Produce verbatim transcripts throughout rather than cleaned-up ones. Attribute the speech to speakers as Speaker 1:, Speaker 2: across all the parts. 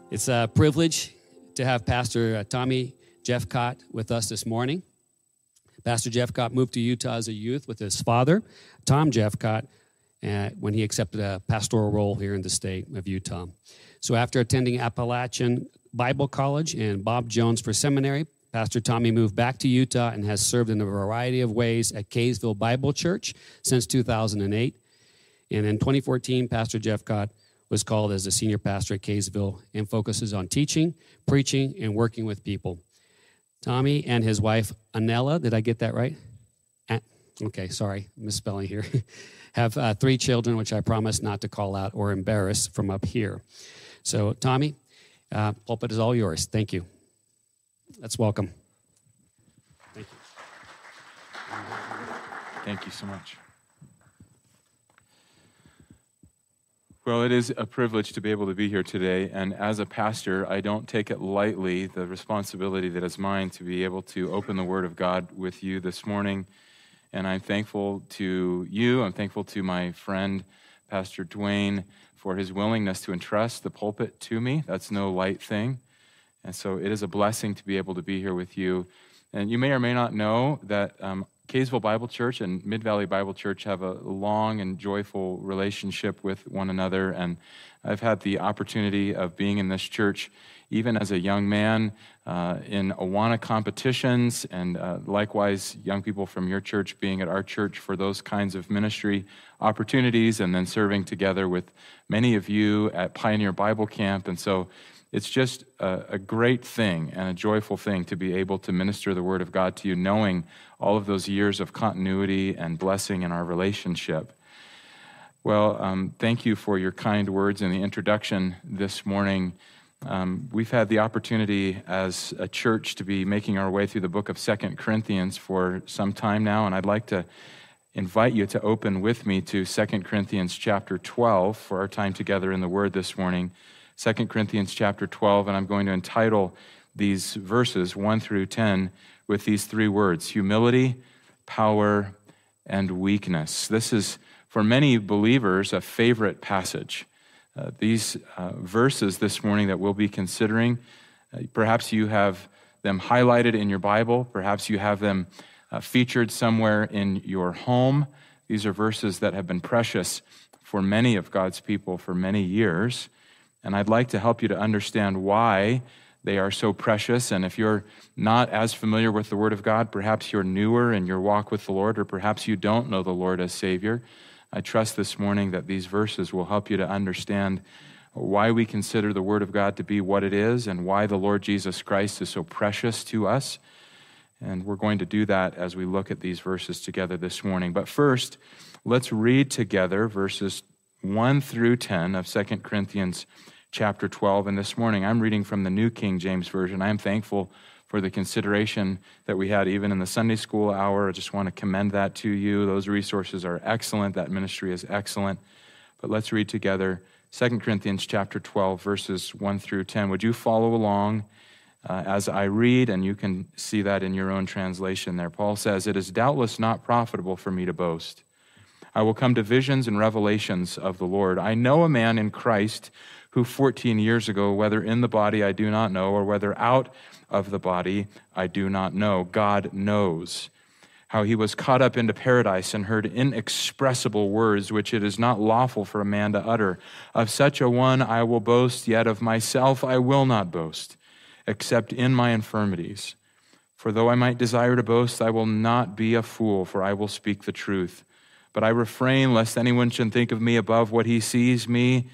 Speaker 1: It's a privilege to have Pastor Tommy Jeffcott with us this morning. Pastor Jeffcott moved to Utah as a youth with his father, Tom Jeffcott, uh, when he accepted a pastoral role here in the state of Utah. So after attending Appalachian Bible College and Bob Jones for seminary, Pastor Tommy moved back to Utah and has served in a variety of ways at Kaysville Bible Church since two thousand eight. And in twenty fourteen, Pastor Jeffcott was called as the senior pastor at Kaysville and focuses on teaching, preaching, and working with people. Tommy and his wife, Anella, did I get that right? Okay, sorry, misspelling here, have uh, three children, which I promise not to call out or embarrass from up here. So, Tommy, uh, pulpit is all yours. Thank you. Let's welcome. Thank you.
Speaker 2: Thank you so much. Well, it is a privilege to be able to be here today, and as a pastor, I don't take it lightly, the responsibility that is mine to be able to open the Word of God with you this morning, and I'm thankful to you, I'm thankful to my friend, Pastor Dwayne, for his willingness to entrust the pulpit to me. That's no light thing, and so it is a blessing to be able to be here with you. And you may or may not know that um, Kaysville Bible Church and Mid-Valley Bible Church have a long and joyful relationship with one another, and I've had the opportunity of being in this church even as a young man uh, in Awana competitions, and uh, likewise young people from your church being at our church for those kinds of ministry opportunities, and then serving together with many of you at Pioneer Bible Camp. And so it's just a, a great thing and a joyful thing to be able to minister the Word of God to you, knowing all of those years of continuity and blessing in our relationship. Well, um, thank you for your kind words in the introduction this morning. Um, we've had the opportunity as a church to be making our way through the book of Second Corinthians for some time now, and I'd like to invite you to open with me to Second Corinthians chapter twelve for our time together in the Word this morning. Second Corinthians chapter twelve, and I'm going to entitle these verses one through ten with these three words: humility, power, and weakness. This is, for many believers, a favorite passage. Uh, these uh, verses this morning that we'll be considering, uh, perhaps you have them highlighted in your Bible, perhaps you have them uh, featured somewhere in your home. These are verses that have been precious for many of God's people for many years. And I'd like to help you to understand why they are so precious. And if you're not as familiar with the Word of God, perhaps you're newer in your walk with the Lord, or perhaps you don't know the Lord as Savior, I trust this morning that these verses will help you to understand why we consider the Word of God to be what it is and why the Lord Jesus Christ is so precious to us. And we're going to do that as we look at these verses together this morning. But first, let's read together verses one through ten of Second Corinthians chapter twelve. And this morning, I'm reading from the New King James Version. I am thankful for the consideration that we had even in the Sunday school hour. I just want to commend that to you. Those resources are excellent. That ministry is excellent. But let's read together Second Corinthians chapter twelve, verses one through ten. Would you follow along uh, as I read? And you can see that in your own translation there. Paul says, "It is doubtless not profitable for me to boast. I will come to visions and revelations of the Lord. I know a man in Christ who fourteen years ago, whether in the body I do not know, or whether out of the body I do not know, God knows, how he was caught up into paradise and heard inexpressible words which it is not lawful for a man to utter. Of such a one I will boast, yet of myself I will not boast, except in my infirmities. For though I might desire to boast, I will not be a fool, for I will speak the truth. But I refrain lest anyone should think of me above what he sees me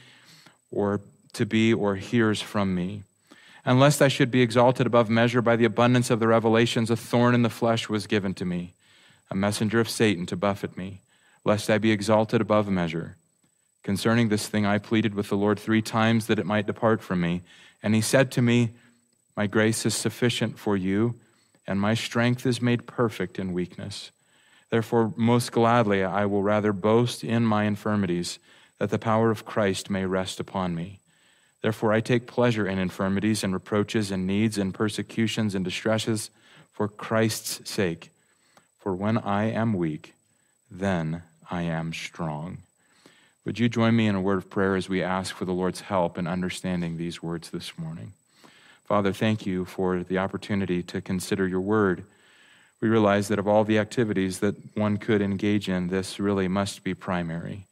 Speaker 2: or to be or hears from me. And lest I should be exalted above measure by the abundance of the revelations, a thorn in the flesh was given to me, a messenger of Satan to buffet me, lest I be exalted above measure. Concerning this thing I pleaded with the Lord three times that it might depart from me. And he said to me, my grace is sufficient for you, and my strength is made perfect in weakness. Therefore, most gladly I will rather boast in my infirmities, that the power of Christ may rest upon me. Therefore I take pleasure in infirmities and reproaches and needs and persecutions and distresses for Christ's sake. For when I am weak, then I am strong." Would you join me in a word of prayer as we ask for the Lord's help in understanding these words this morning? Father, thank you for the opportunity to consider your word. We realize that of all the activities that one could engage in, this really must be primary.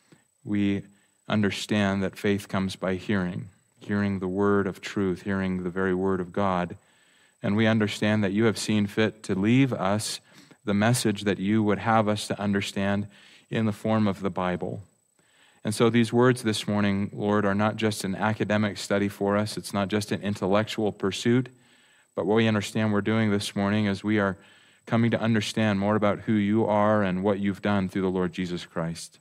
Speaker 2: We understand that faith comes by hearing, hearing the word of truth, hearing the very word of God. And we understand that you have seen fit to leave us the message that you would have us to understand in the form of the Bible. And so these words this morning, Lord, are not just an academic study for us. It's not just an intellectual pursuit. But what we understand we're doing this morning is we are coming to understand more about who you are and what you've done through the Lord Jesus Christ.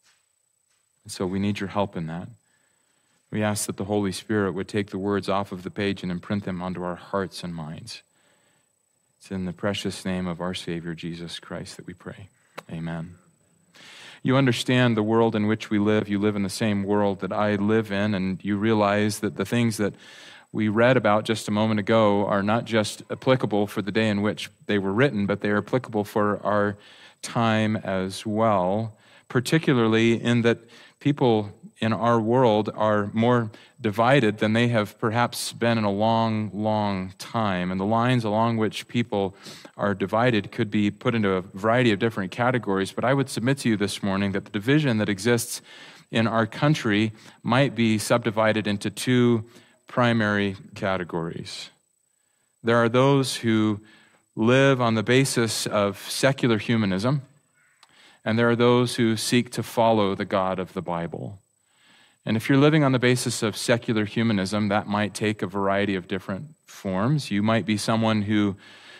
Speaker 2: And so we need your help in that. We ask that the Holy Spirit would take the words off of the page and imprint them onto our hearts and minds. It's in the precious name of our Savior, Jesus Christ, that we pray. Amen. You understand the world in which we live. You live in the same world that I live in, and you realize that the things that we read about just a moment ago are not just applicable for the day in which they were written, but they are applicable for our time as well, particularly in that people in our world are more divided than they have perhaps been in a long, long time. And the lines along which people are divided could be put into a variety of different categories, but I would submit to you this morning that the division that exists in our country might be subdivided into two primary categories. There are those who live on the basis of secular humanism, and there are those who seek to follow the God of the Bible. And if you're living on the basis of secular humanism, that might take a variety of different forms. You might be someone who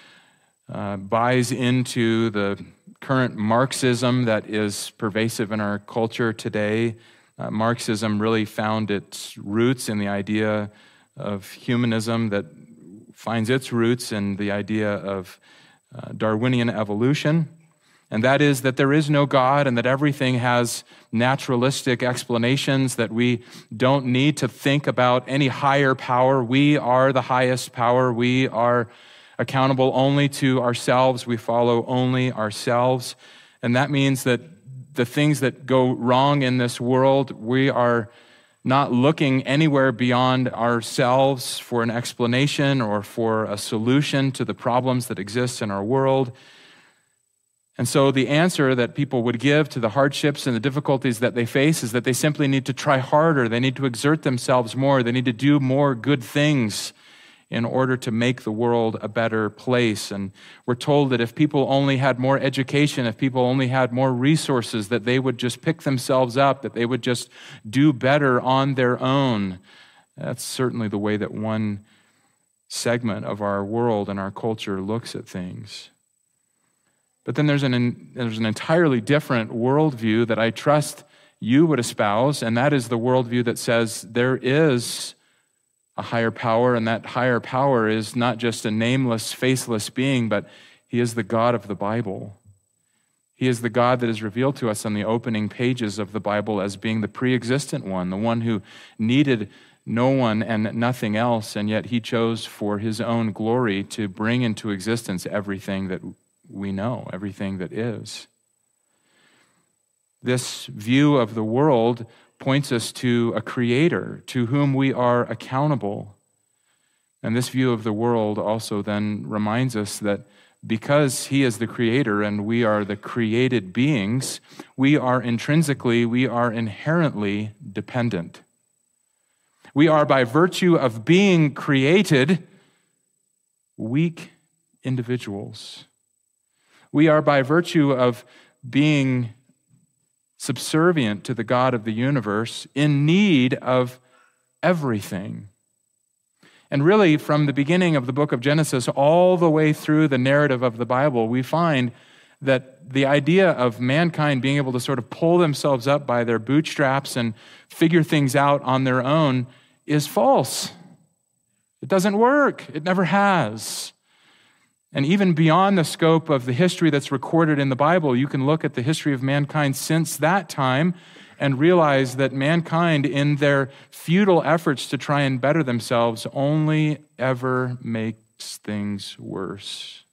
Speaker 2: uh, buys into the current Marxism that is pervasive in our culture today. Uh, Marxism really found its roots in the idea of humanism that finds its roots in the idea of uh, Darwinian evolution. And that is that there is no God and that everything has naturalistic explanations, that we don't need to think about any higher power. We are the highest power. We are accountable only to ourselves. We follow only ourselves. And that means that the things that go wrong in this world, we are not looking anywhere beyond ourselves for an explanation or for a solution to the problems that exist in our world. And so the answer that people would give to the hardships and the difficulties that they face is that they simply need to try harder. They need to exert themselves more. They need to do more good things in order to make the world a better place. And we're told that if people only had more education, if people only had more resources, that they would just pick themselves up, that they would just do better on their own. That's certainly the way that one segment of our world and our culture looks at things. But then there's an, there's an entirely different worldview that I trust you would espouse, and that is the worldview that says there is a higher power, and that higher power is not just a nameless, faceless being, but he is the God of the Bible. He is the God that is revealed to us on the opening pages of the Bible as being the pre-existent one, the one who needed no one and nothing else, and yet he chose for his own glory to bring into existence everything that we know, everything that is. This view of the world points us to a creator to whom we are accountable. And this view of the world also then reminds us that because he is the creator and we are the created beings, we are intrinsically, we are inherently dependent. We are, by virtue of being created, weak individuals. We are, by virtue of being subservient to the God of the universe, in need of everything. And really, from the beginning of the book of Genesis all the way through the narrative of the Bible, we find that the idea of mankind being able to sort of pull themselves up by their bootstraps and figure things out on their own is false. It doesn't work. It never has. And even beyond the scope of the history that's recorded in the Bible, you can look at the history of mankind since that time and realize that mankind, in their futile efforts to try and better themselves, only ever makes things worse.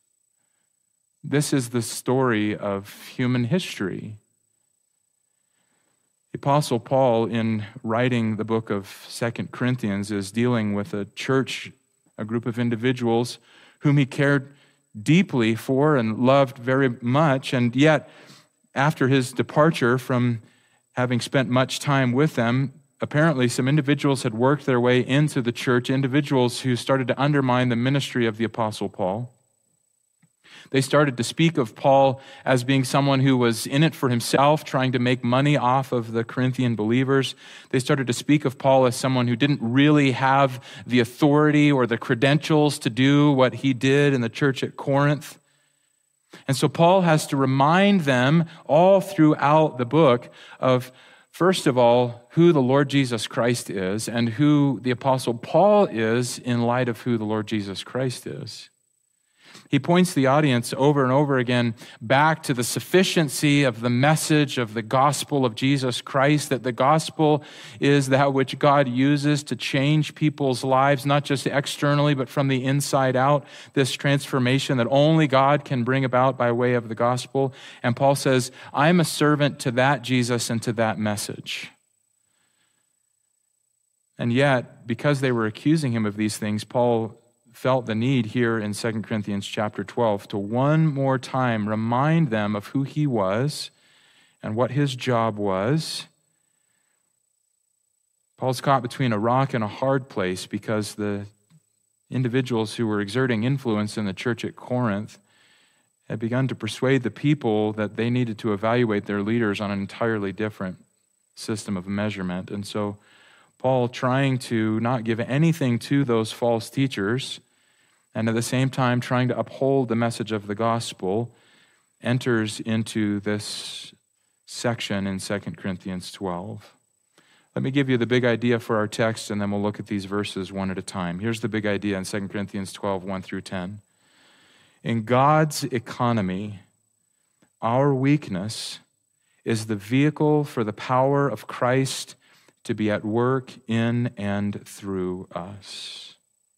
Speaker 2: This is the story of human history. The Apostle Paul, in writing the book of Second Corinthians, is dealing with a church, a group of individuals whom he cared deeply for and loved very much, and yet after his departure from having spent much time with them, apparently some individuals had worked their way into the church, individuals who started to undermine the ministry of the Apostle Paul. They started to speak of Paul as being someone who was in it for himself, trying to make money off of the Corinthian believers. They started to speak of Paul as someone who didn't really have the authority or the credentials to do what he did in the church at Corinth. And so Paul has to remind them all throughout the book of, first of all, who the Lord Jesus Christ is and who the Apostle Paul is in light of who the Lord Jesus Christ is. He points the audience over and over again back to the sufficiency of the message of the gospel of Jesus Christ, that the gospel is that which God uses to change people's lives, not just externally, but from the inside out, this transformation that only God can bring about by way of the gospel. And Paul says, I'm a servant to that Jesus and to that message. And yet, because they were accusing him of these things, Paul felt the need here in Second Corinthians chapter twelve to one more time remind them of who he was and what his job was. Paul's caught between a rock and a hard place because the individuals who were exerting influence in the church at Corinth had begun to persuade the people that they needed to evaluate their leaders on an entirely different system of measurement. And so Paul, trying to not give anything to those false teachers, and at the same time trying to uphold the message of the gospel, enters into this section in Second Corinthians twelve. Let me give you the big idea for our text, and then we'll look at these verses one at a time. Here's the big idea in Second Corinthians twelve, one through ten. In God's economy, our weakness is the vehicle for the power of Christ to be at work in and through us.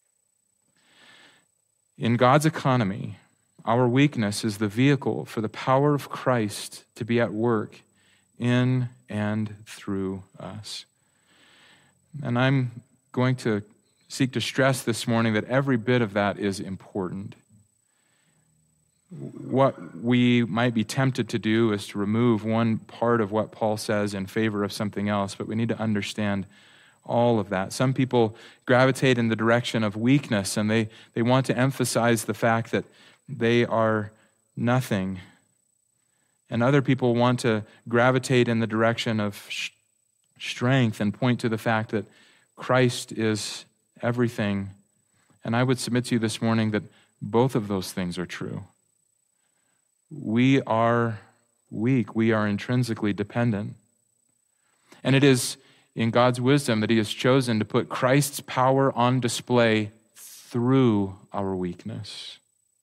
Speaker 2: In God's economy, our weakness is the vehicle for the power of Christ to be at work in and through us. And I'm going to seek to stress this morning that every bit of that is important. What we might be tempted to do is to remove one part of what Paul says in favor of something else, but we need to understand all of that. Some people gravitate in the direction of weakness, and they, they want to emphasize the fact that they are nothing. And other people want to gravitate in the direction of sh- strength and point to the fact that Christ is everything. And I would submit to you this morning that both of those things are true. We are weak. We are intrinsically dependent. And it is in God's wisdom that he has chosen to put Christ's power on display through our weakness.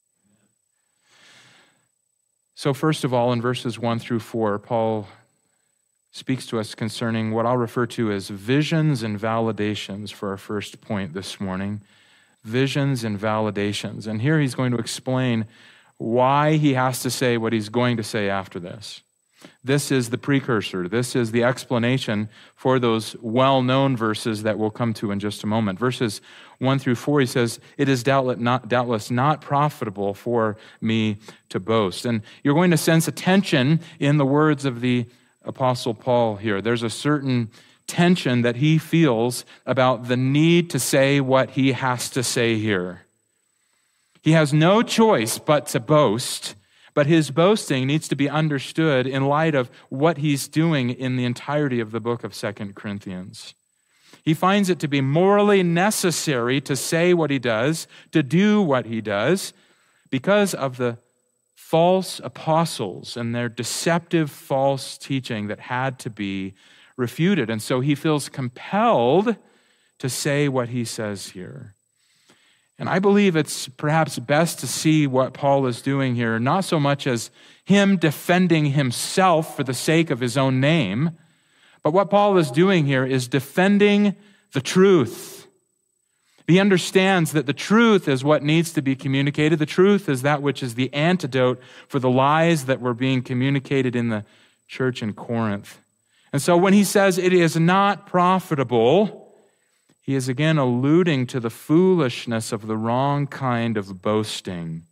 Speaker 2: So first of all, in verses one through four, Paul speaks to us concerning what I'll refer to as visions and validations for our first point this morning. Visions and validations. And here he's going to explain why he has to say what he's going to say after this. This is the precursor. This is the explanation for those well-known verses that we'll come to in just a moment. Verses one through four, he says, it is doubtless not, doubtless not profitable for me to boast. And you're going to sense a tension in the words of the Apostle Paul here. There's a certain tension that he feels about the need to say what he has to say here. He has no choice but to boast, but his boasting needs to be understood in light of what he's doing in the entirety of the book of Second Corinthians. He finds it to be morally necessary to say what he does, to do what he does, because of the false apostles and their deceptive false teaching that had to be refuted. And so he feels compelled to say what he says here. And I believe it's perhaps best to see what Paul is doing here, not so much as him defending himself for the sake of his own name, but what Paul is doing here is defending the truth. He understands that the truth is what needs to be communicated. The truth is that which is the antidote for the lies that were being communicated in the church in Corinth. And so when he says it is not profitable, he is again alluding to the foolishness of the wrong kind of boasting.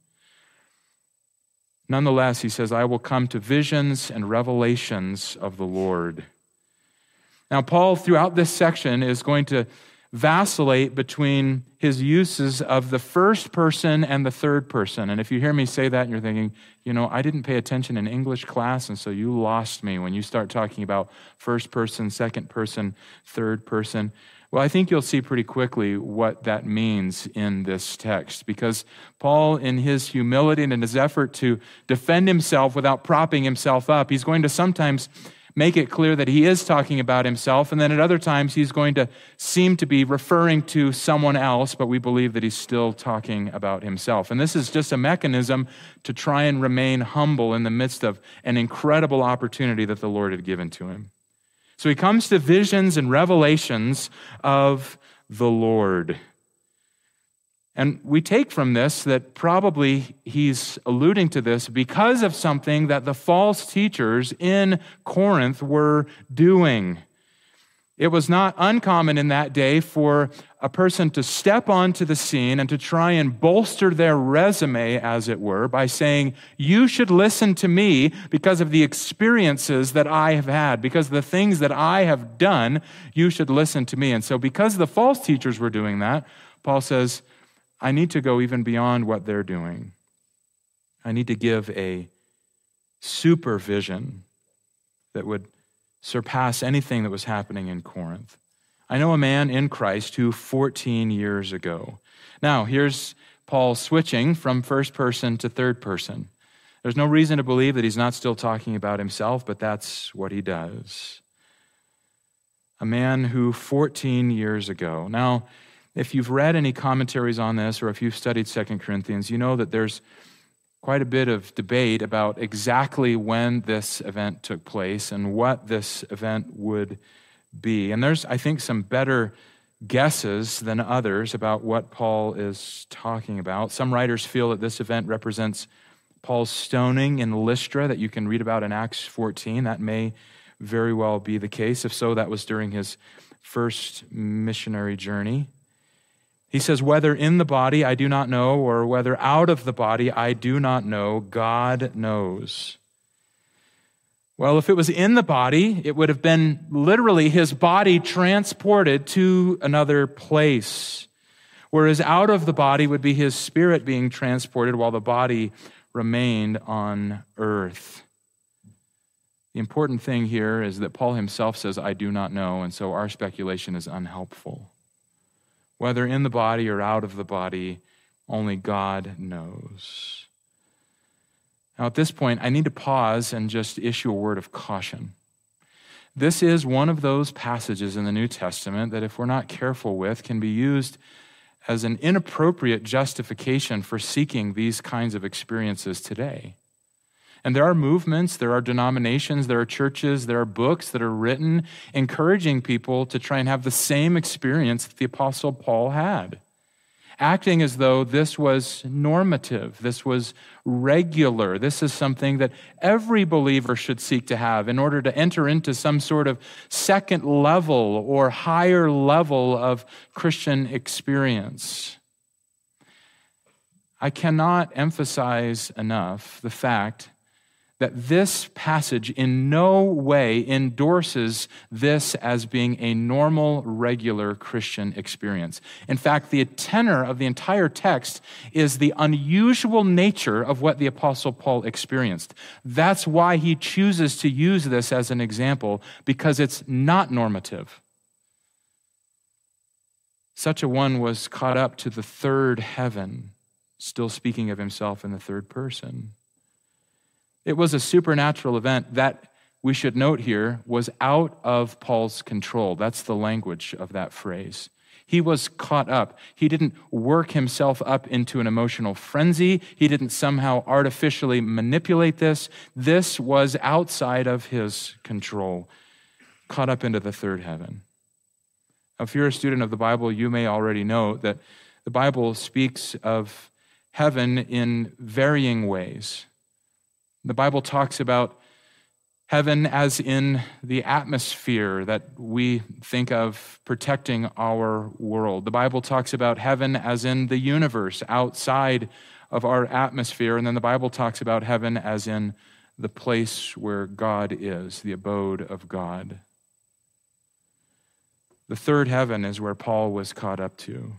Speaker 2: Nonetheless, he says, I will come to visions and revelations of the Lord. Now, Paul, throughout this section, is going to vacillate between his uses of the first person and the third person. And if you hear me say that and you're thinking, you know, I didn't pay attention in English class, and so you lost me when you start talking about first person, second person, third person. Well, I think you'll see pretty quickly what that means in this text, because Paul, in his humility and in his effort to defend himself without propping himself up, he's going to sometimes make it clear that he is talking about himself, and then at other times he's going to seem to be referring to someone else, but we believe that he's still talking about himself. And this is just a mechanism to try and remain humble in the midst of an incredible opportunity that the Lord had given to him. So he comes to visions and revelations of the Lord. And we take from this that probably he's alluding to this because of something that the false teachers in Corinth were doing. It was not uncommon in that day for a person to step onto the scene and to try and bolster their resume, as it were, by saying, you should listen to me because of the experiences that I have had, because of the things that I have done, you should listen to me. And so because the false teachers were doing that, Paul says, I need to go even beyond what they're doing. I need to give a supervision that would surpass anything that was happening in Corinth. I know a man in Christ who fourteen years ago. Now, here's Paul switching from first person to third person. There's no reason to believe that he's not still talking about himself, but that's what he does. A man who fourteen years ago. Now, if you've read any commentaries on this, or if you've studied Second Corinthians, you know that there's quite a bit of debate about exactly when this event took place and what this event would be. And there's, I think, some better guesses than others about what Paul is talking about. Some writers feel that this event represents Paul's stoning in Lystra that you can read about in Acts fourteen. That may very well be the case. If so, that was during his first missionary journey. He says, whether in the body I do not know, or whether out of the body I do not know, God knows. Well, if it was in the body, it would have been literally his body transported to another place. Whereas out of the body would be his spirit being transported while the body remained on earth. The important thing here is that Paul himself says, I do not know, and so our speculation is unhelpful. Whether in the body or out of the body, only God knows. Now, at this point, I need to pause and just issue a word of caution. This is one of those passages in the New Testament that, if we're not careful with, can be used as an inappropriate justification for seeking these kinds of experiences today. And there are movements, there are denominations, there are churches, there are books that are written encouraging people to try and have the same experience that the Apostle Paul had, acting as though this was normative, this was regular, this is something that every believer should seek to have in order to enter into some sort of second level or higher level of Christian experience. I cannot emphasize enough the fact that this passage in no way endorses this as being a normal, regular Christian experience. In fact, the tenor of the entire text is the unusual nature of what the Apostle Paul experienced. That's why he chooses to use this as an example, because it's not normative. Such a one was caught up to the third heaven, still speaking of himself in the third person. It was a supernatural event that, we should note here, was out of Paul's control. That's the language of that phrase. He was caught up. He didn't work himself up into an emotional frenzy. He didn't somehow artificially manipulate this. This was outside of his control, caught up into the third heaven. Now, if you're a student of the Bible, you may already know that the Bible speaks of heaven in varying ways. The Bible talks about Heaven as in the atmosphere that we think of protecting our world. The Bible talks about heaven as in the universe outside of our atmosphere. And then the Bible talks about heaven as in the place where God is, the abode of God. The third heaven is where Paul was caught up to.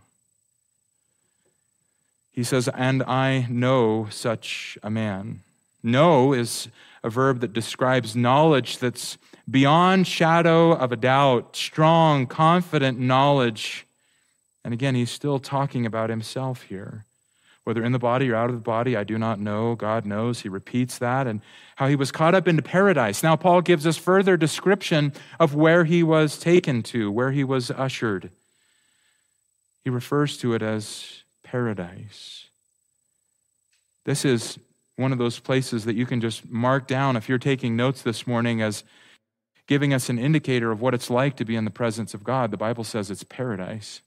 Speaker 2: He says, and I know such a man. Know is a verb that describes knowledge that's beyond shadow of a doubt, strong, confident knowledge. And again, he's still talking about himself here. Whether in the body or out of the body, I do not know. God knows. He repeats that, and how he was caught up into paradise. Now, Paul gives us further description of where he was taken to, where he was ushered. He refers to it as paradise. This is one of those places that you can just mark down if you're taking notes this morning as giving us an indicator of what it's like to be in the presence of God. The Bible says it's paradise.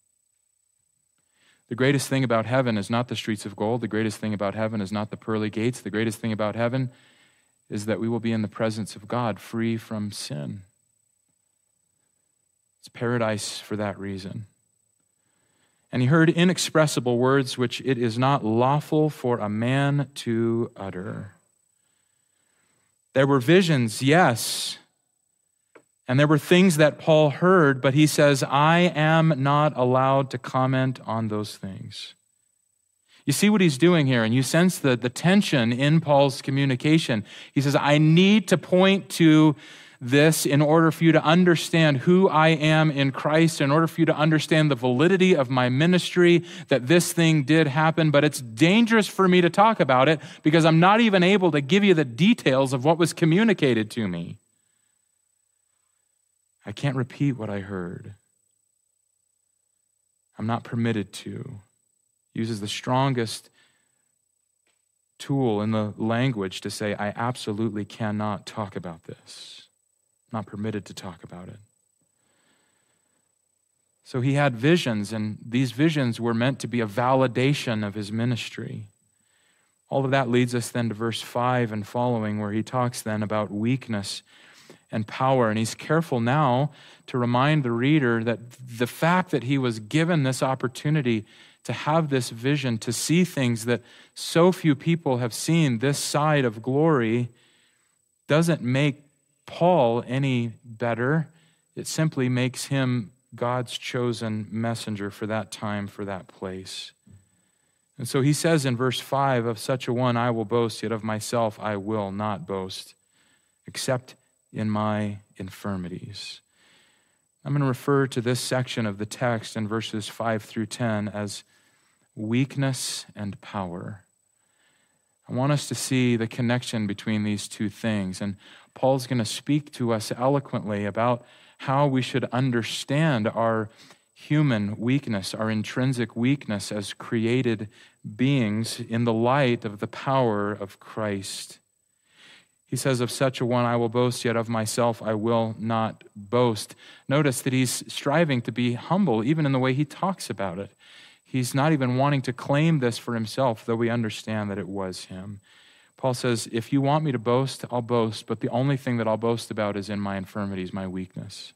Speaker 2: The greatest thing about heaven is not the streets of gold. The greatest thing about heaven is not the pearly gates. The greatest thing about heaven is that we will be in the presence of God, free from sin. It's paradise for that reason. And he heard inexpressible words which it is not lawful for a man to utter. There were visions, yes, and there were things that Paul heard, but he says, I am not allowed to comment on those things. You see what he's doing here, and you sense the, the tension in Paul's communication. He says, I need to point to this in order for you to understand who I am in Christ, in order for you to understand the validity of my ministry, that this thing did happen, but it's dangerous for me to talk about it because I'm not even able to give you the details of what was communicated to me. I can't repeat what I heard. I'm not permitted to. Uses the strongest tool in the language to say, I absolutely cannot talk about this. I'm not permitted to talk about it. So he had visions, and these visions were meant to be a validation of his ministry. All of that leads us then to verse five and following, where he talks then about weakness and power. And he's careful now to remind the reader that the fact that he was given this opportunity to have this vision, to see things that so few people have seen this side of glory, doesn't make Paul any better. It simply makes him God's chosen messenger for that time, for that place. And so he says in verse five, of such a one I will boast, yet of myself I will not boast, except in my infirmities. I'm going to refer to this section of the text in verses five through ten as weakness and power. I want us to see the connection between these two things. And Paul's going to speak to us eloquently about how we should understand our human weakness, our intrinsic weakness as created beings in the light of the power of Christ. He says, of such a one I will boast, yet of myself I will not boast. Notice that he's striving to be humble, even in the way he talks about it. He's not even wanting to claim this for himself, though we understand that it was him. Paul says, if you want me to boast, I'll boast, but the only thing that I'll boast about is in my infirmities, my weakness.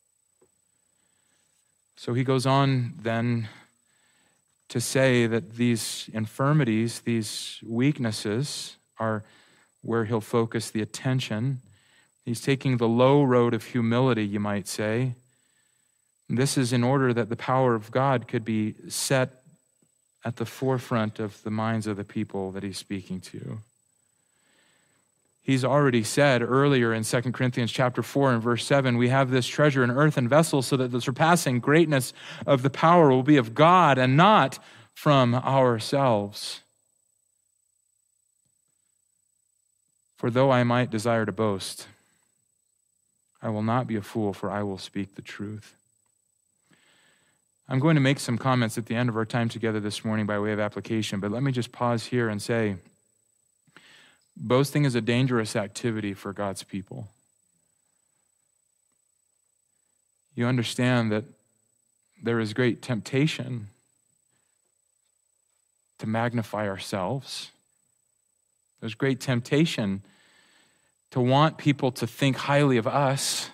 Speaker 2: So he goes on then to say that these infirmities, these weaknesses, are where he'll focus the attention. He's taking the low road of humility, you might say. This is in order that the power of God could be set at the forefront of the minds of the people that he's speaking to. He's already said earlier in Second Corinthians chapter four and verse seven, we have this treasure in earthen vessels so that the surpassing greatness of the power will be of God and not from ourselves. For though I might desire to boast, I will not be a fool, for I will speak the truth. I'm going to make some comments at the end of our time together this morning by way of application, but let me just pause here and say, boasting is a dangerous activity for God's people. You understand that there is great temptation to magnify ourselves. There's great temptation to want people to think highly of us.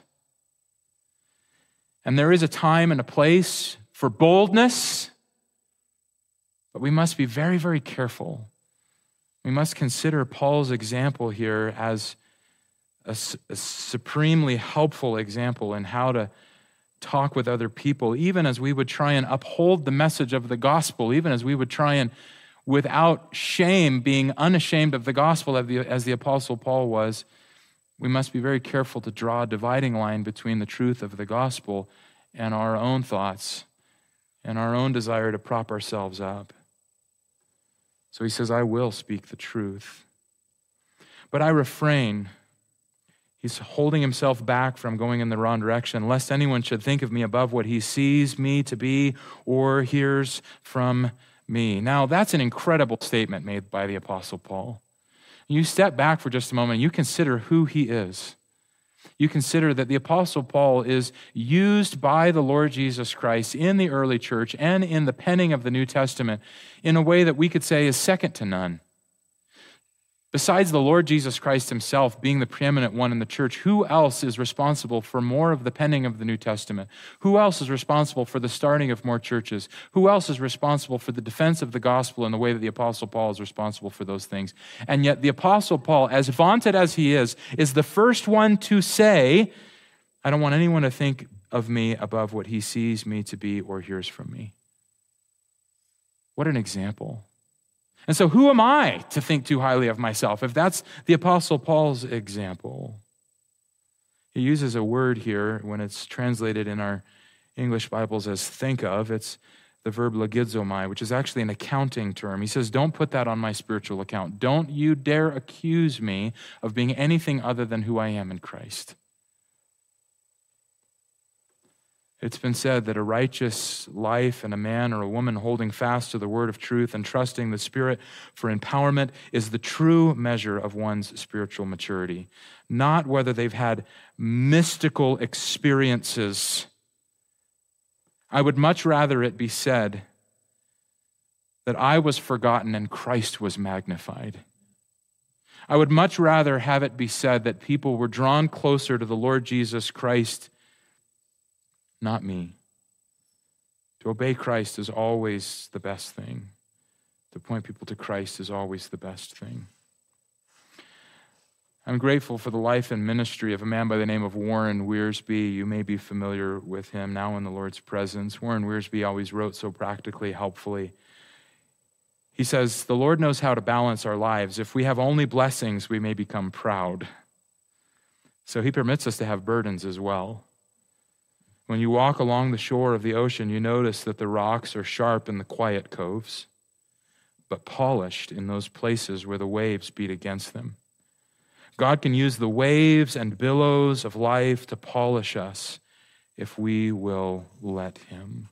Speaker 2: And there is a time and a place for boldness, but we must be very, very careful. We must consider Paul's example here as a, a supremely helpful example in how to talk with other people, even as we would try and uphold the message of the gospel, even as we would try and, without shame, being unashamed of the gospel as the Apostle Paul was. We must be very careful to draw a dividing line between the truth of the gospel and our own thoughts and our own desire to prop ourselves up. So he says, I will speak the truth, but I refrain. He's holding himself back from going in the wrong direction, lest anyone should think of me above what he sees me to be or hears from me. Now, that's an incredible statement made by the Apostle Paul. You step back for just a moment, you consider who he is. You consider that the Apostle Paul is used by the Lord Jesus Christ in the early church and in the penning of the New Testament in a way that we could say is second to none. Besides the Lord Jesus Christ himself being the preeminent one in the church, who else is responsible for more of the penning of the New Testament? Who else is responsible for the starting of more churches? Who else is responsible for the defense of the gospel in the way that the Apostle Paul is responsible for those things? And yet the Apostle Paul, as vaunted as he is, is the first one to say, I don't want anyone to think of me above what he sees me to be or hears from me. What an example. And so who am I to think too highly of myself, if that's the Apostle Paul's example? He uses a word here when it's translated in our English Bibles as think of. It's the verb logizomai, which is actually an accounting term. He says, don't put that on my spiritual account. Don't you dare accuse me of being anything other than who I am in Christ. It's been said that a righteous life and a man or a woman holding fast to the word of truth and trusting the Spirit for empowerment is the true measure of one's spiritual maturity, not whether they've had mystical experiences. I would much rather it be said that I was forgotten and Christ was magnified. I would much rather have it be said that people were drawn closer to the Lord Jesus Christ, not me. To obey Christ is always the best thing. To point people to Christ is always the best thing. I'm grateful for the life and ministry of a man by the name of Warren Wiersbe. You may be familiar with him now in the Lord's presence. Warren Wiersbe always wrote so practically, helpfully. He says, the Lord knows how to balance our lives. If we have only blessings, we may become proud. So he permits us to have burdens as well. When you walk along the shore of the ocean, you notice that the rocks are sharp in the quiet coves, but polished in those places where the waves beat against them. God can use the waves and billows of life to polish us if we will let him.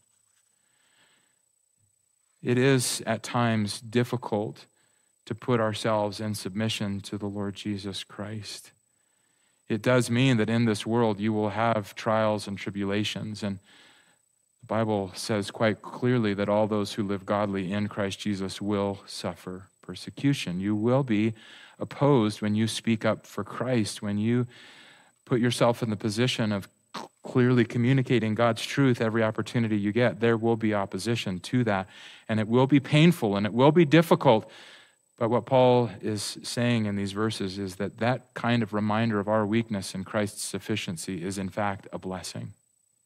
Speaker 2: It is at times difficult to put ourselves in submission to the Lord Jesus Christ. It does mean that in this world you will have trials and tribulations, and the Bible says quite clearly that all those who live godly in Christ Jesus will suffer persecution. You will be opposed when you speak up for Christ, when you put yourself in the position of clearly communicating God's truth every opportunity you get. There will be opposition to that, and it will be painful, and it will be difficult. But what Paul is saying in these verses is that that kind of reminder of our weakness in Christ's sufficiency is in fact a blessing.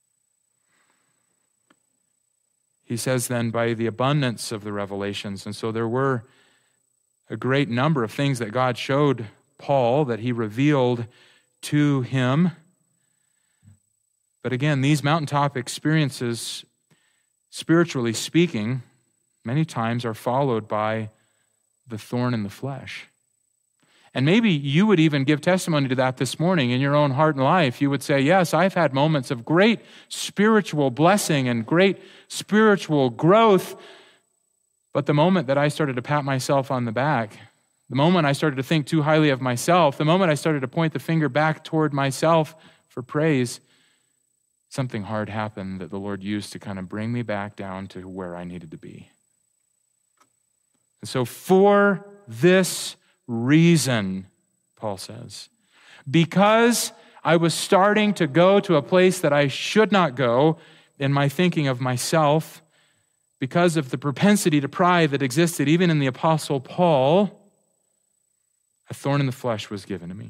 Speaker 2: He says then, by the abundance of the revelations, and so there were a great number of things that God showed Paul, that he revealed to him. But again, these mountaintop experiences, spiritually speaking, many times are followed by the thorn in the flesh. And maybe you would even give testimony to that this morning in your own heart and life. You would say, yes, I've had moments of great spiritual blessing and great spiritual growth. But the moment that I started to pat myself on the back, the moment I started to think too highly of myself, the moment I started to point the finger back toward myself for praise, something hard happened that the Lord used to kind of bring me back down to where I needed to be. And so for this reason, Paul says, Because I was starting to go to a place that I should not go in my thinking of myself, because of the propensity to pride that existed even in the Apostle Paul, a thorn in the flesh was given to me.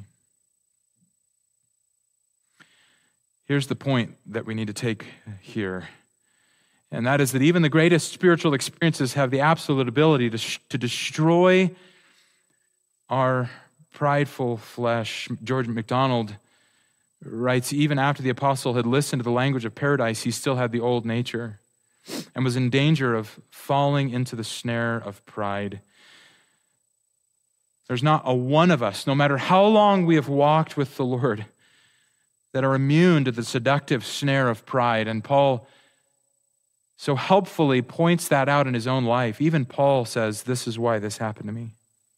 Speaker 2: Here's the point that we need to take here, and that is that even the greatest spiritual experiences have the absolute ability to, sh- to destroy our prideful flesh. George MacDonald writes, even after the apostle had listened to the language of paradise, he still had the old nature and was in danger of falling into the snare of pride. There's not a one of us, no matter how long we have walked with the Lord, that are immune to the seductive snare of pride. And Paul so helpfully points that out in his own life. Even Paul says, this is why this happened to me.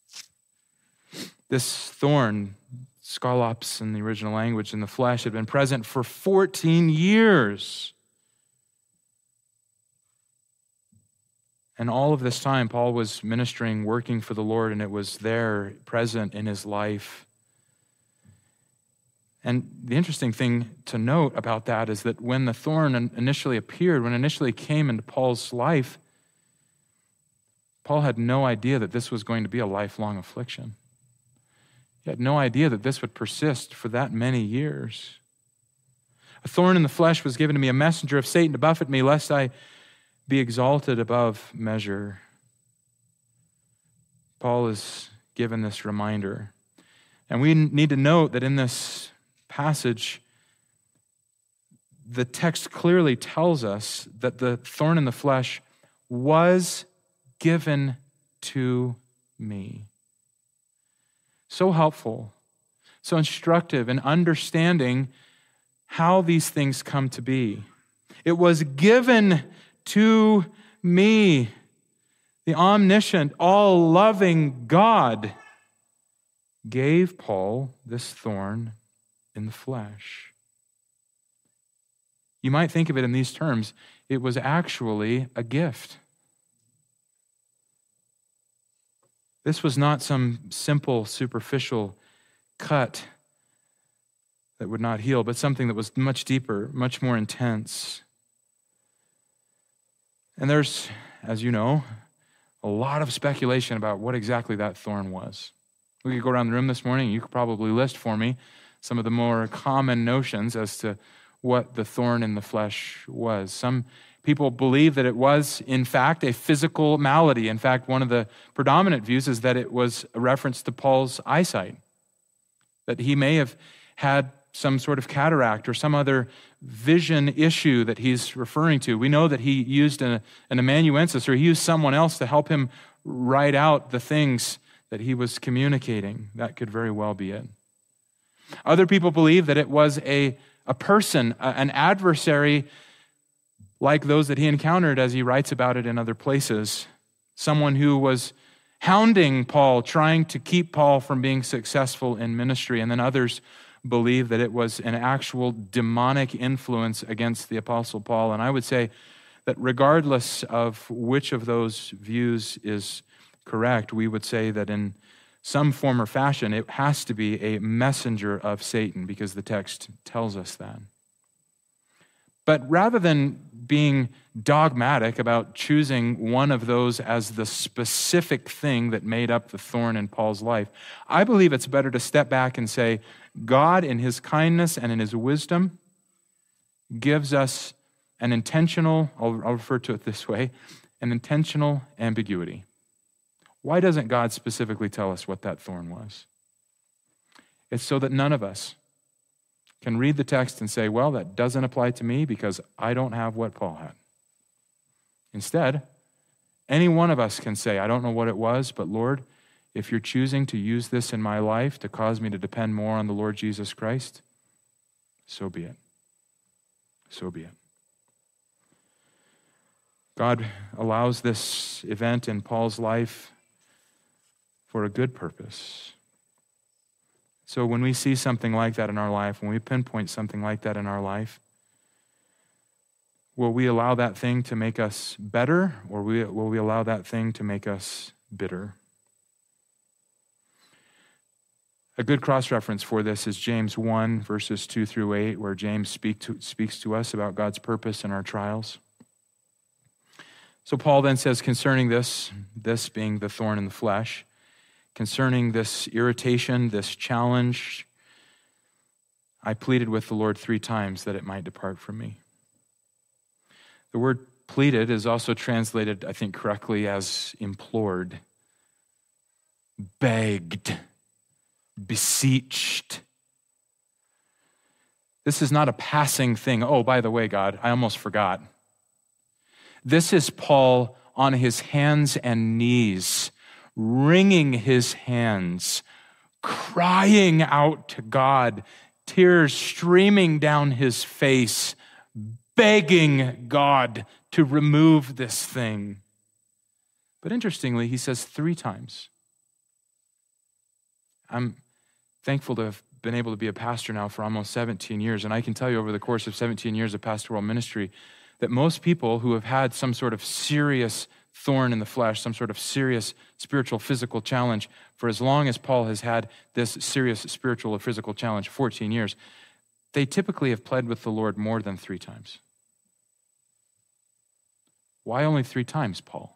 Speaker 2: This thorn, scolops in the original language, in the flesh, had been present for fourteen years. And all of this time, Paul was ministering, working for the Lord, and it was there, present in his life. And the interesting thing to note about that is that when the thorn initially appeared, when it initially came into Paul's life, Paul had no idea that this was going to be a lifelong affliction. He had no idea that this would persist for that many years. A thorn in the flesh was given to me, a messenger of Satan to buffet me, lest I be exalted above measure. Paul is given this reminder. And we need to note that in this passage, the text clearly tells us that the thorn in the flesh was given to me. So helpful, so instructive in understanding how these things come to be. It was given to me. The omniscient, all-loving God gave Paul this thorn in the flesh. You might think of it in these terms. It was actually a gift. This was not some simple, superficial cut that would not heal, but something that was much deeper, much more intense. And there's, as you know, a lot of speculation about what exactly that thorn was. We could go around the room this morning. You could probably list for me some of the more common notions as to what the thorn in the flesh was. Some people believe that it was, in fact, a physical malady. In fact, one of the predominant views is that it was a reference to Paul's eyesight, that he may have had some sort of cataract or some other vision issue that he's referring to. We know that he used an, an amanuensis, or he used someone else to help him write out the things that he was communicating. That could very well be it. Other people believe that it was a, a person, a, an adversary like those that he encountered as he writes about it in other places. Someone who was hounding Paul, trying to keep Paul from being successful in ministry. And then others believe that it was an actual demonic influence against the Apostle Paul. And I would say that regardless of which of those views is correct, we would say that in some form or fashion, it has to be a messenger of Satan, because the text tells us that. But rather than being dogmatic about choosing one of those as the specific thing that made up the thorn in Paul's life, I believe it's better to step back and say, God, in his kindness and in his wisdom, gives us an intentional, I'll, I'll refer to it this way, an intentional ambiguity. Why doesn't God specifically tell us what that thorn was? It's so that none of us can read the text and say, well, that doesn't apply to me because I don't have what Paul had. Instead, any one of us can say, I don't know what it was, but Lord, if you're choosing to use this in my life to cause me to depend more on the Lord Jesus Christ, so be it. So be it. God allows this event in Paul's life for a good purpose. So when we see something like that in our life, when we pinpoint something like that in our life, will we allow that thing to make us better, or will we allow that thing to make us bitter? A good cross-reference for this is James one, verses two through eight, where James speak to, speaks to us about God's purpose in our trials. So Paul then says concerning this, this being the thorn in the flesh, concerning this irritation, this challenge, I pleaded with the Lord three times that it might depart from me. The word pleaded is also translated, I think, correctly as implored, begged, beseeched. This is not a passing thing. Oh, by the way, God, I almost forgot. This is Paul on his hands and knees, wringing his hands, crying out to God, tears streaming down his face, begging God to remove this thing. But interestingly, he says three times. I'm thankful to have been able to be a pastor now for almost seventeen years, and I can tell you over the course of seventeen years of pastoral ministry that most people who have had some sort of serious thorn in the flesh, some sort of serious spiritual, physical challenge, for as long as Paul has had this serious spiritual or physical challenge, fourteen years, they typically have pled with the Lord more than three times. Why only three times, Paul?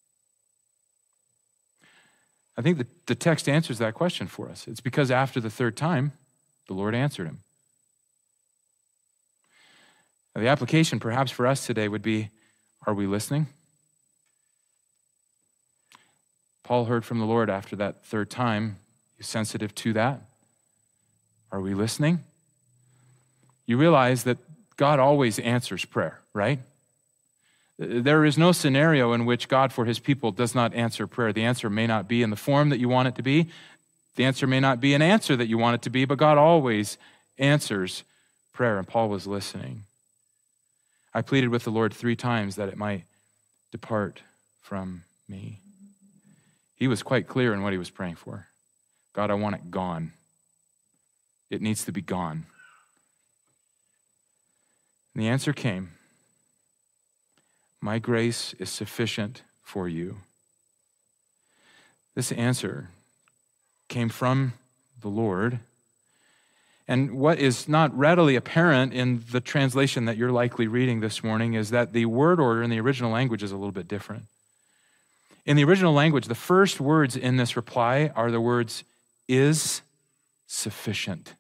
Speaker 2: I think the, the text answers that question for us. It's because after the third time, the Lord answered him. Now, the application perhaps for us today would be, are we listening? Paul heard from the Lord after that third time. He's sensitive to that. Are we listening? You realize that God always answers prayer, right? There is no scenario in which God for his people does not answer prayer. The answer may not be in the form that you want it to be. The answer may not be an answer that you want it to be, but God always answers prayer, and Paul was listening. I pleaded with the Lord three times that it might depart from me. He was quite clear in what he was praying for. God, I want it gone. It needs to be gone. And the answer came. My grace is sufficient for you. This answer came from the Lord. And what is not readily apparent in the translation that you're likely reading this morning is that the word order in the original language is a little bit different. In the original language, the first words in this reply are the words, is sufficient,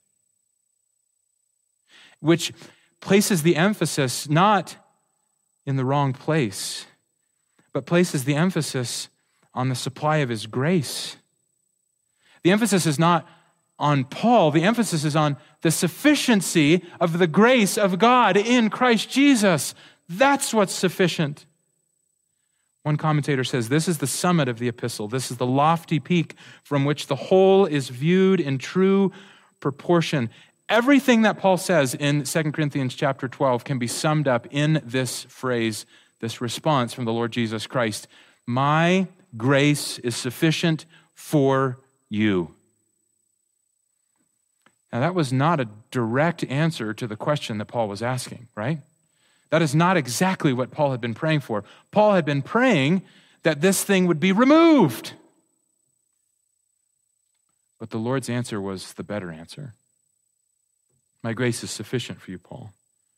Speaker 2: which places the emphasis not in the wrong place, but places the emphasis on the supply of his grace. The emphasis is not on Paul. The emphasis is on the sufficiency of the grace of God in Christ Jesus. That's what's sufficient. One commentator says, this is the summit of the epistle. This is the lofty peak from which the whole is viewed in true proportion. Everything that Paul says in Second Corinthians chapter twelve can be summed up in this phrase, this response from the Lord Jesus Christ. My grace is sufficient for you. Now, that was not a direct answer to the question that Paul was asking, right? That is not exactly what Paul had been praying for. Paul had been praying that this thing would be removed. But the Lord's answer was the better answer. My grace is sufficient for you, Paul.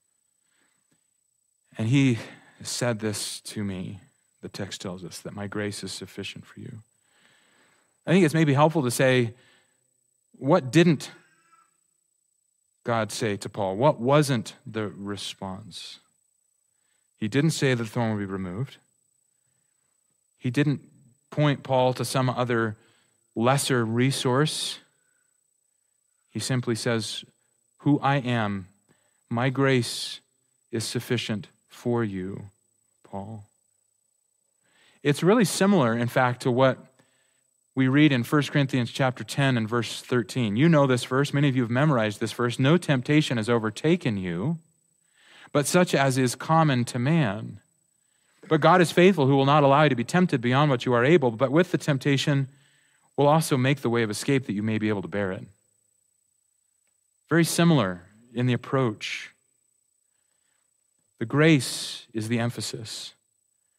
Speaker 2: And he said this to me. The text tells us that my grace is sufficient for you. I think it's maybe helpful to say, what didn't God say to Paul? What wasn't the response? He didn't say that the thorn would be removed. He didn't point Paul to some other lesser resource. He simply says, who I am, my grace is sufficient for you, Paul. It's really similar, in fact, to what we read in First Corinthians chapter ten and verse thirteen. You know this verse. Many of you have memorized this verse. No temptation has overtaken you, but such as is common to man. But God is faithful, who will not allow you to be tempted beyond what you are able, but with the temptation will also make the way of escape that you may be able to bear it. Very similar in the approach. The grace is the emphasis.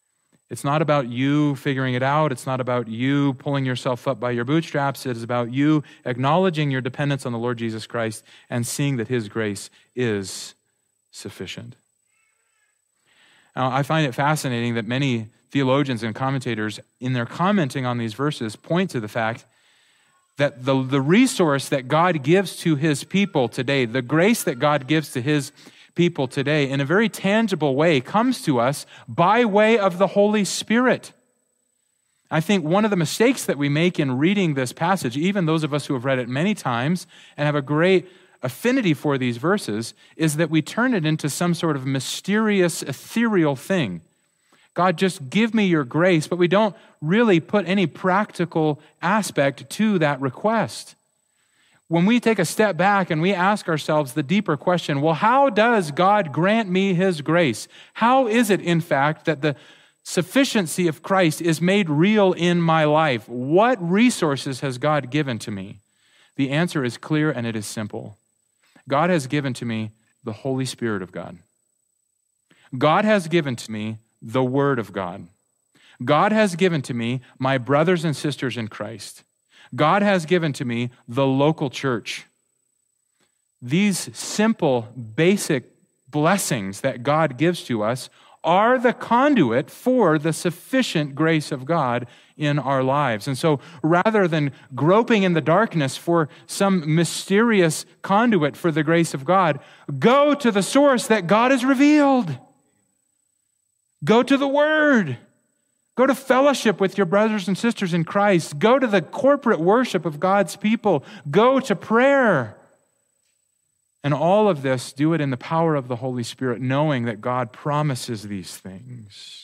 Speaker 2: It's not about you figuring it out. It's not about you pulling yourself up by your bootstraps. It is about you acknowledging your dependence on the Lord Jesus Christ and seeing that his grace is sufficient. Now, I find it fascinating that many theologians and commentators, in their commenting on these verses, point to the fact that the, the resource that God gives to his people today, the grace that God gives to his people today, in a very tangible way, comes to us by way of the Holy Spirit. I think one of the mistakes that we make in reading this passage, even those of us who have read it many times and have a great affinity for these verses, is that we turn it into some sort of mysterious, ethereal thing. God, just give me your grace, but we don't really put any practical aspect to that request. When we take a step back and we ask ourselves the deeper question, well, how does God grant me his grace? How is it, in fact, that the sufficiency of Christ is made real in my life? What resources has God given to me? The answer is clear and it is simple. God has given to me the Holy Spirit of God. God has given to me the Word of God. God has given to me my brothers and sisters in Christ. God has given to me the local church. These simple, basic blessings that God gives to us are the conduit for the sufficient grace of God in our lives. And so rather than groping in the darkness for some mysterious conduit for the grace of God, go to the source that God has revealed. Go to the Word. Go to fellowship with your brothers and sisters in Christ. Go to the corporate worship of God's people. Go to prayer. And all of this, do it in the power of the Holy Spirit, knowing that God promises these things.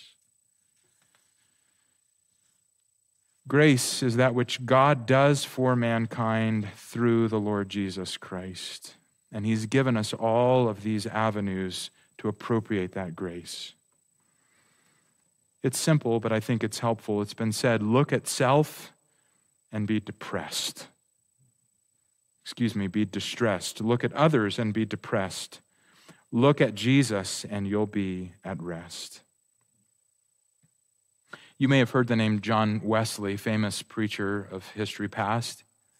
Speaker 2: Grace is that which God does for mankind through the Lord Jesus Christ. And he's given us all of these avenues to appropriate that grace. It's simple, but I think it's helpful. It's been said, look at self and be depressed. Excuse me, be distressed. Look at others and be depressed. Look at Jesus and you'll be at rest. You may have heard the name John Wesley, famous preacher of history past.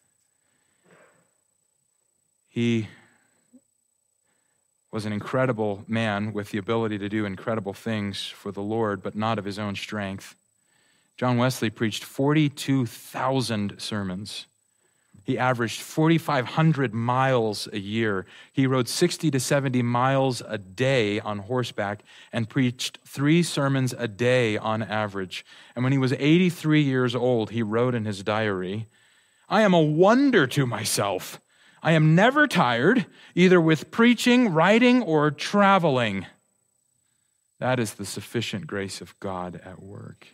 Speaker 2: He was an incredible man with the ability to do incredible things for the Lord, but not of his own strength. John Wesley preached forty-two thousand sermons. He averaged forty-five hundred miles a year. He rode sixty to seventy miles a day on horseback and preached three sermons a day on average. And when he was eighty-three years old, he wrote in his diary, "I am a wonder to myself. I am never tired, either with preaching, writing, or traveling." That is the sufficient grace of God at work.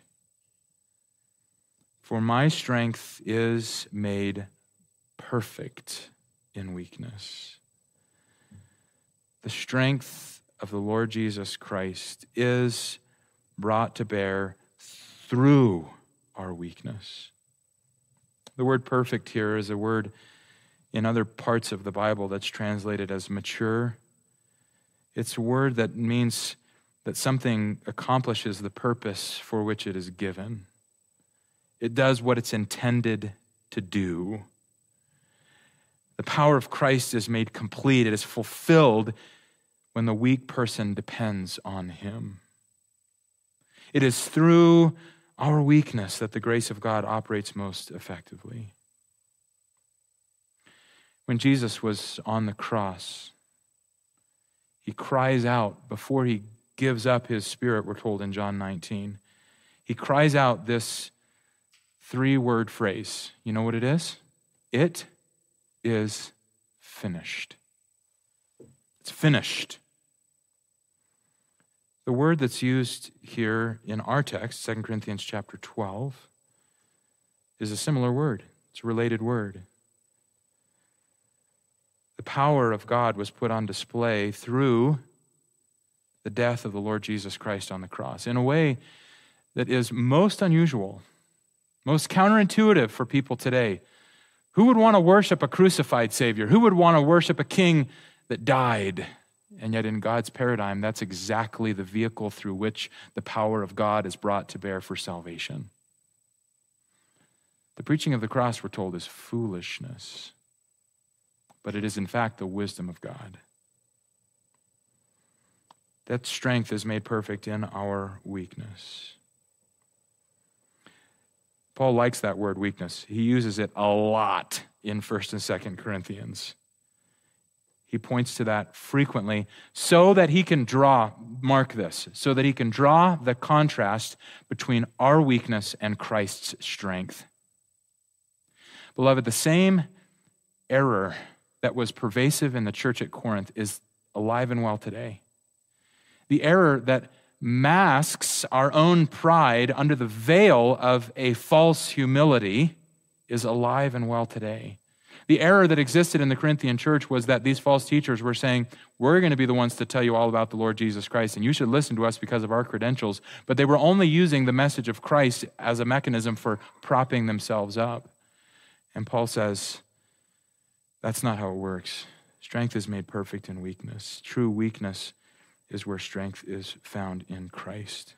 Speaker 2: For my strength is made perfect in weakness. The strength of the Lord Jesus Christ is brought to bear through our weakness. The word perfect here is a word in other parts of the Bible that's translated as mature. It's a word that means that something accomplishes the purpose for which it is given. It does what it's intended to do. The power of Christ is made complete. It is fulfilled when the weak person depends on him. It is through our weakness that the grace of God operates most effectively. When Jesus was on the cross, he cries out before he gives up his spirit, we're told in John nineteen. He cries out this three-word phrase. You know what it is? It is finished. It's finished. The word that's used here in our text, Second Corinthians chapter twelve, is a similar word. It's a related word. The power of God was put on display through the death of the Lord Jesus Christ on the cross in a way that is most unusual, most counterintuitive for people today. Who would want to worship a crucified Savior? Who would want to worship a king that died And yet in God's paradigm, that's exactly the vehicle through which the power of God is brought to bear for salvation. The preaching of the cross, we're told, is foolishness, but it is in fact the wisdom of God. That strength is made perfect in our weakness. Paul likes that word weakness. He uses it a lot in First and Second Corinthians. He points to that frequently so that he can draw, mark this, so that he can draw the contrast between our weakness and Christ's strength. Beloved, the same error that was pervasive in the church at Corinth is alive and well today. The error that masks our own pride under the veil of a false humility is alive and well today. The error that existed in the Corinthian church was that these false teachers were saying, we're going to be the ones to tell you all about the Lord Jesus Christ, and you should listen to us because of our credentials. But they were only using the message of Christ as a mechanism for propping themselves up. And Paul says, that's not how it works. Strength is made perfect in weakness. True weakness is where strength is found in Christ.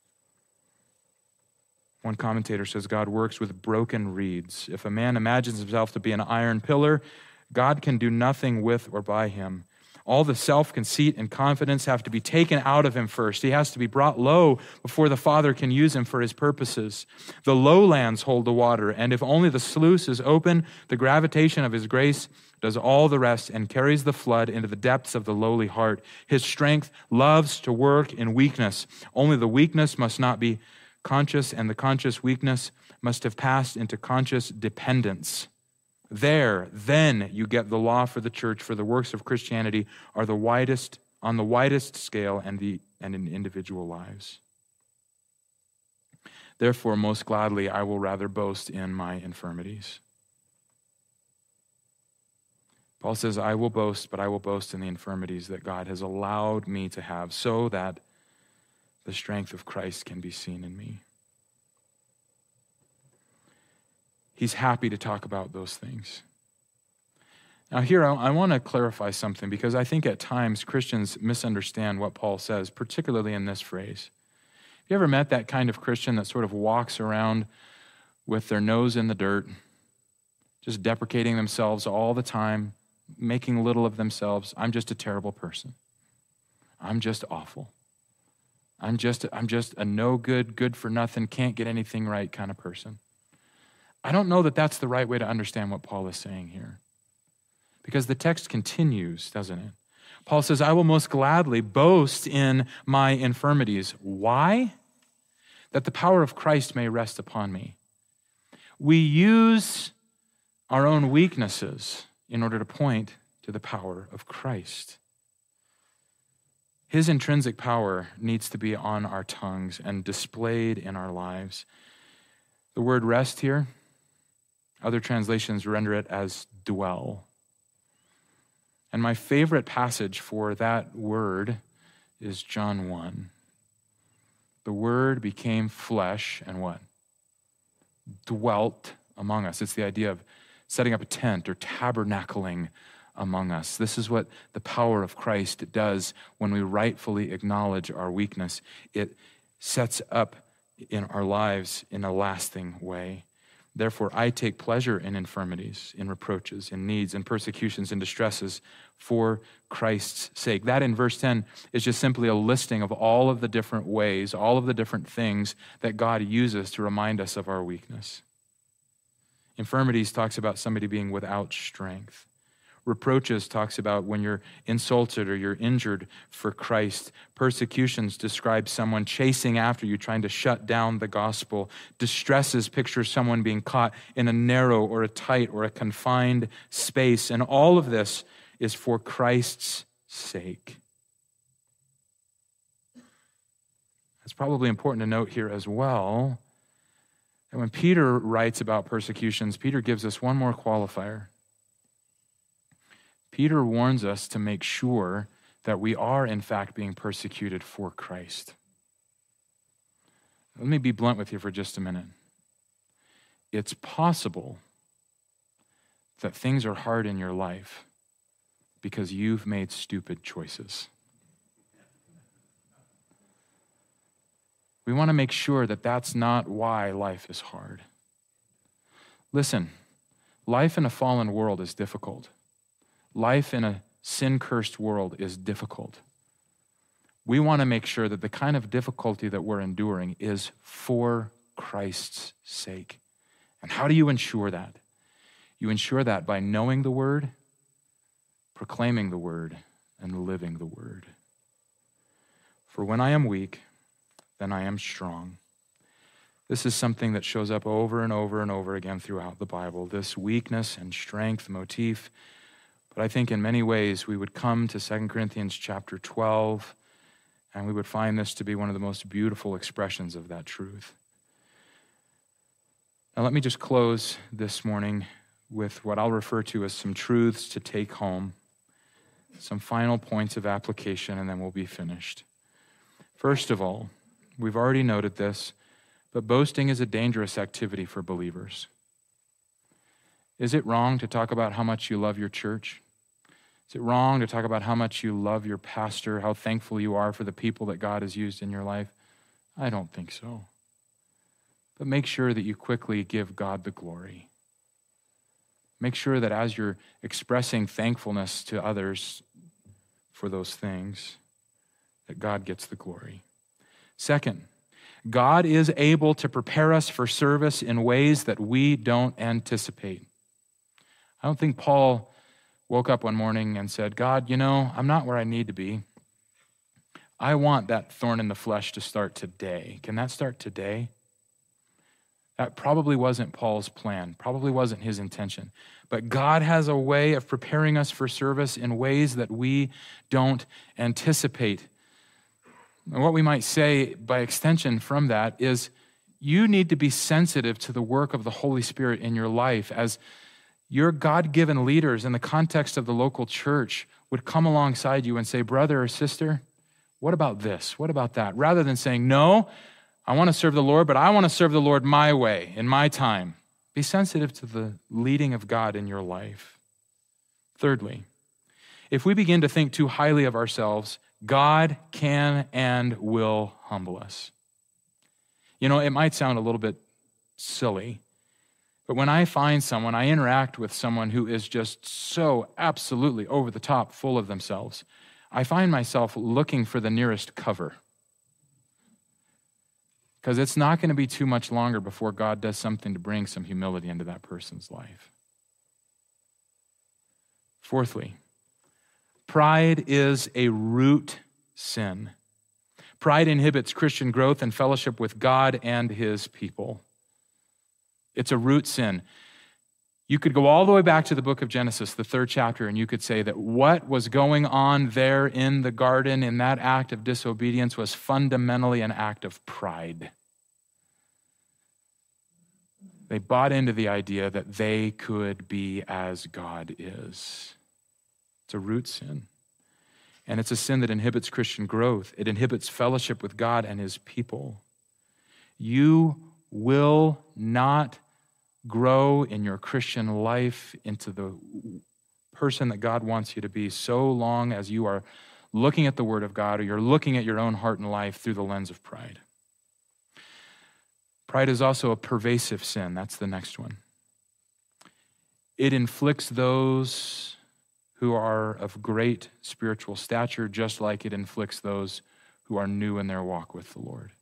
Speaker 2: One commentator says, God works with broken reeds. If a man imagines himself to be an iron pillar, God can do nothing with or by him. All the self-conceit and confidence have to be taken out of him first. He has to be brought low before the Father can use him for his purposes. The lowlands hold the water, and if only the sluice is open, the gravitation of his grace does all the rest and carries the flood into the depths of the lowly heart. His strength loves to work in weakness. Only the weakness must not be conscious, and the conscious weakness must have passed into conscious dependence. There, then you get the law for the church, for the works of Christianity are the widest, on the widest scale and the and in individual lives. Therefore, most gladly, I will rather boast in my infirmities. Paul says, I will boast, but I will boast in the infirmities that God has allowed me to have so that the strength of Christ can be seen in me. He's happy to talk about those things. Now here, I, I want to clarify something because I think at times Christians misunderstand what Paul says, particularly in this phrase. Have you ever met that kind of Christian that sort of walks around with their nose in the dirt, just deprecating themselves all the time, making little of themselves? I'm just a terrible person. I'm just awful. I'm just, I'm just a no good, good for nothing, can't get anything right kind of person. I don't know that that's the right way to understand what Paul is saying here. Because the text continues, doesn't it? Paul says, I will most gladly boast in my infirmities. Why? That the power of Christ may rest upon me. We use our own weaknesses in order to point to the power of Christ. His intrinsic power needs to be on our tongues and displayed in our lives. The word rest here, other translations render it as dwell. And my favorite passage for that word is John one. The Word became flesh and what? Dwelt among us. It's the idea of setting up a tent or tabernacling among us. This is what the power of Christ does when we rightfully acknowledge our weakness. It sets up in our lives in a lasting way. Therefore, I take pleasure in infirmities, in reproaches, in needs, in persecutions, in distresses for Christ's sake. That in verse ten is just simply a listing of all of the different ways, all of the different things that God uses to remind us of our weakness. Infirmities talks about somebody being without strength. Reproaches talks about when you're insulted or you're injured for Christ. Persecutions describe someone chasing after you, trying to shut down the gospel. Distresses picture someone being caught in a narrow or a tight or a confined space. And all of this is for Christ's sake. It's probably important to note here as well that when Peter writes about persecutions, Peter gives us one more qualifier. Peter warns us to make sure that we are, in fact, being persecuted for Christ. Let me be blunt with you for just a minute. It's possible that things are hard in your life because you've made stupid choices. We want to make sure that that's not why life is hard. Listen, life in a fallen world is difficult. Life in a sin-cursed world is difficult. We want to make sure that the kind of difficulty that we're enduring is for Christ's sake. And how do you ensure that? You ensure that by knowing the Word, proclaiming the Word, and living the Word. For when I am weak, then I am strong. This is something that shows up over and over and over again throughout the Bible, this weakness and strength motif. But I think in many ways we would come to Second Corinthians chapter twelve, and we would find this to be one of the most beautiful expressions of that truth. Now let me just close this morning with what I'll refer to as some truths to take home, some final points of application, and then we'll be finished. First of all, we've already noted this, but boasting is a dangerous activity for believers. Is it wrong to talk about how much you love your church? Is it wrong to talk about how much you love your pastor, how thankful you are for the people that God has used in your life? I don't think so. But make sure that you quickly give God the glory. Make sure that as you're expressing thankfulness to others for those things, that God gets the glory. Second, God is able to prepare us for service in ways that we don't anticipate. I don't think Paul woke up one morning and said, God, you know, I'm not where I need to be. I want that thorn in the flesh to start today. Can that start today? That probably wasn't Paul's plan, probably wasn't his intention. But God has a way of preparing us for service in ways that we don't anticipate. And what we might say by extension from that is you need to be sensitive to the work of the Holy Spirit in your life as your God-given leaders in the context of the local church would come alongside you and say, brother or sister, what about this? What about that? Rather than saying, no, I want to serve the Lord, but I want to serve the Lord my way, in my time. Be sensitive to the leading of God in your life. Thirdly, if we begin to think too highly of ourselves, God can and will humble us. You know, it might sound a little bit silly, but when I find someone, I interact with someone who is just so absolutely over the top, full of themselves, I find myself looking for the nearest cover. Because it's not going to be too much longer before God does something to bring some humility into that person's life. Fourthly, pride is a root sin. Pride inhibits Christian growth and fellowship with God and his people. It's a root sin. You could go all the way back to the book of Genesis, the third chapter, and you could say that what was going on there in the garden in that act of disobedience was fundamentally an act of pride. They bought into the idea that they could be as God is. It's a root sin. And it's a sin that inhibits Christian growth. It inhibits fellowship with God and his people. You will not grow in your Christian life into the person that God wants you to be so long as you are looking at the Word of God or you're looking at your own heart and life through the lens of pride. Pride is also a pervasive sin. That's the next one. It inflicts those who are of great spiritual stature just like it inflicts those who are new in their walk with the Lord.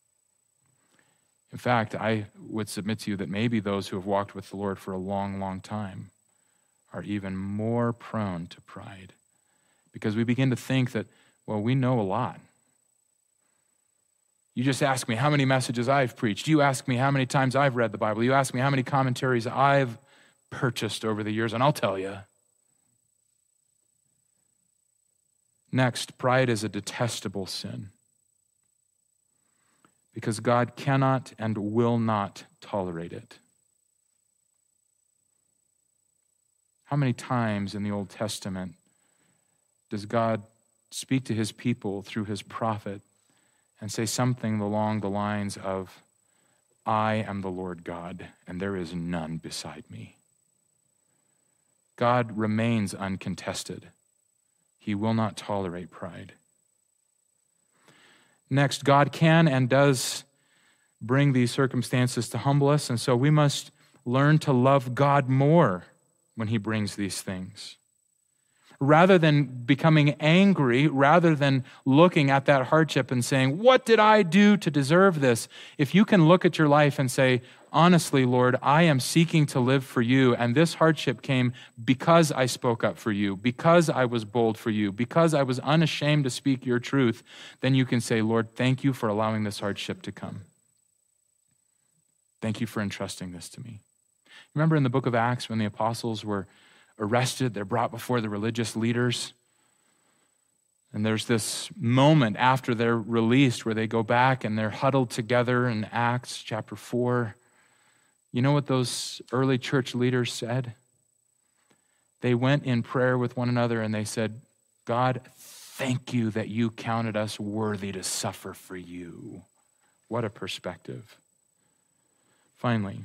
Speaker 2: In fact, I would submit to you that maybe those who have walked with the Lord for a long, long time are even more prone to pride because we begin to think that, well, we know a lot. You just ask me how many messages I've preached. You ask me how many times I've read the Bible. You ask me how many commentaries I've purchased over the years, and I'll tell you. Next, pride is a detestable sin because God cannot and will not tolerate it. How many times in the Old Testament does God speak to his people through his prophet and say something along the lines of, I am the Lord God, and there is none beside me? God remains uncontested. He will not tolerate pride. Next, God can and does bring these circumstances to humble us, and so we must learn to love God more when he brings these things. Rather than becoming angry, rather than looking at that hardship and saying, what did I do to deserve this? If you can look at your life and say, honestly, Lord, I am seeking to live for you, and this hardship came because I spoke up for you, because I was bold for you, because I was unashamed to speak your truth, then you can say, Lord, thank you for allowing this hardship to come. Thank you for entrusting this to me. Remember in the book of Acts when the apostles were arrested, they're brought before the religious leaders. And there's this moment after they're released where they go back and they're huddled together in Acts chapter four. You know what those early church leaders said? They went in prayer with one another and they said, God, thank you that you counted us worthy to suffer for you. What a perspective. Finally,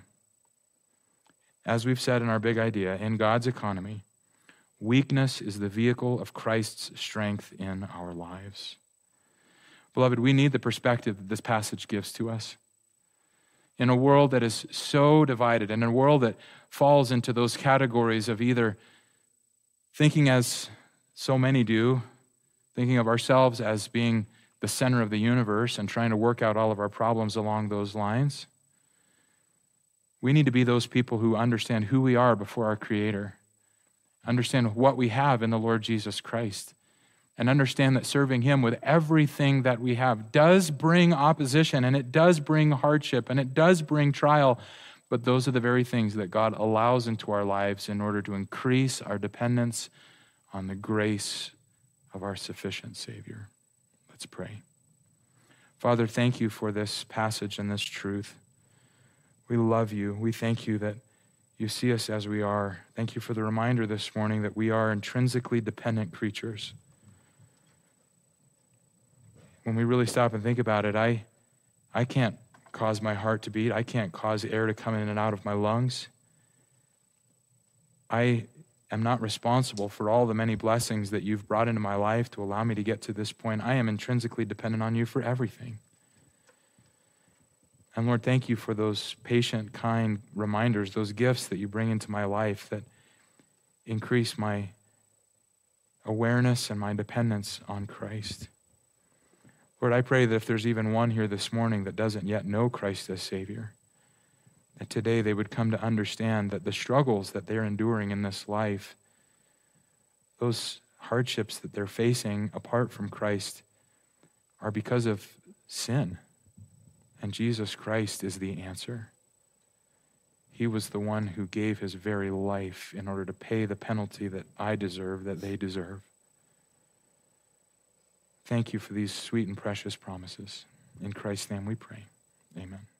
Speaker 2: as we've said in our big idea, in God's economy, weakness is the vehicle of Christ's strength in our lives. Beloved, we need the perspective that this passage gives to us. In a world that is so divided, in a world that falls into those categories of either thinking as so many do, thinking of ourselves as being the center of the universe and trying to work out all of our problems along those lines, we need to be those people who understand who we are before our Creator, understand what we have in the Lord Jesus Christ, and understand that serving him with everything that we have does bring opposition, and it does bring hardship, and it does bring trial, but those are the very things that God allows into our lives in order to increase our dependence on the grace of our sufficient Savior. Let's pray. Father, thank you for this passage and this truth. We love you. We thank you that you see us as we are. Thank you for the reminder this morning that we are intrinsically dependent creatures. When we really stop and think about it, I, I can't cause my heart to beat. I can't cause air to come in and out of my lungs. I am not responsible for all the many blessings that you've brought into my life to allow me to get to this point. I am intrinsically dependent on you for everything. And Lord, thank you for those patient, kind reminders, those gifts that you bring into my life that increase my awareness and my dependence on Christ. Lord, I pray that if there's even one here this morning that doesn't yet know Christ as Savior, that today they would come to understand that the struggles that they're enduring in this life, those hardships that they're facing apart from Christ, are because of sin. And Jesus Christ is the answer. He was the one who gave his very life in order to pay the penalty that I deserve, that they deserve. Thank you for these sweet and precious promises. In Christ's name we pray. Amen.